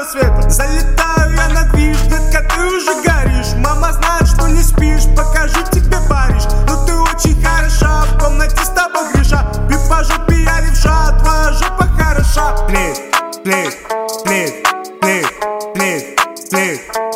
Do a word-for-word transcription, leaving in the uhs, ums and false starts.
света. Залетаю я на движ, детка, ты уже горишь. Мама знает, что не спишь, покажу тебе Париж. Но ты очень хороша, в комнате с тобой греша. И по жопе я левша, твоя жопа хороша. Плит, плит, плит, плит, плит, плит.